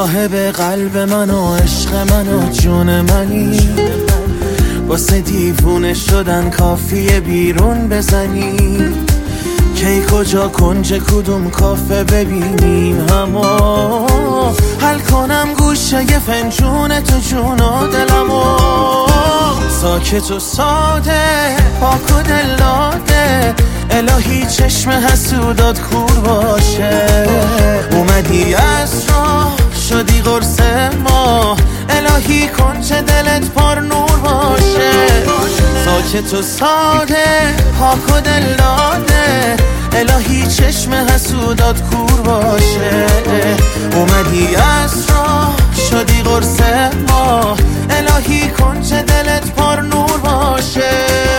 صاحب قلب من و عشق من و جون منی، واسه دیوونه شدن کافیه بیرون بزنی. کی کجا کنج کدوم کافه ببینیم همو، حل کنم گوشه یه فنجون تو جون و دلمو. ساکت و ساده پاک و دل داده، الهی چشم حسودات کور باشه. اومدی از راه شدی قرص ما، الهی کنج دلت پر نور باشه. ساکت و ساده پاک و دل داده، الهی چشم حسودات کور باشه. اومدی از راه شدی قرص ما، الهی کنج دلت پر نور باشه.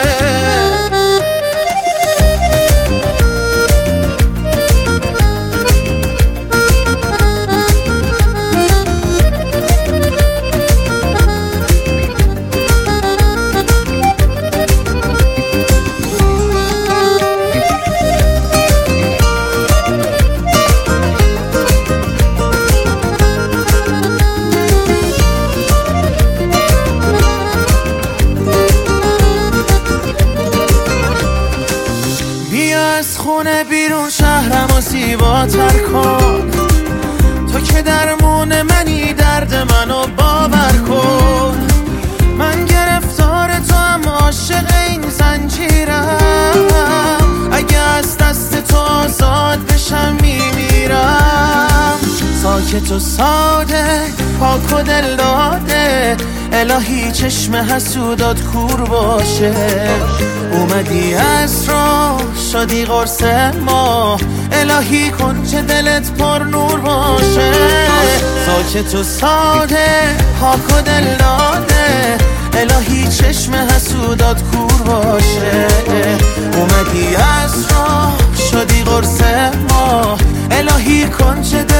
از خونه بیرون شهرم و زیباتر کن، تو که درمون منی درد منو باور کن. من گرفتار تو هم عاشق این زنجیرم، اگه از دست تو آزاد بشم میمیرم. ساکت و ساده پاک و دل داده، الهی چشم حسودات کور باشه. اومدی از راه شدی قرص ما، الهی کنج دلت پر نور باشه. ساکت و ساده پاک و دل داده، الهی چشم حسودات کور باشه. اومدی از راه شدی قرص ما، الهی کنج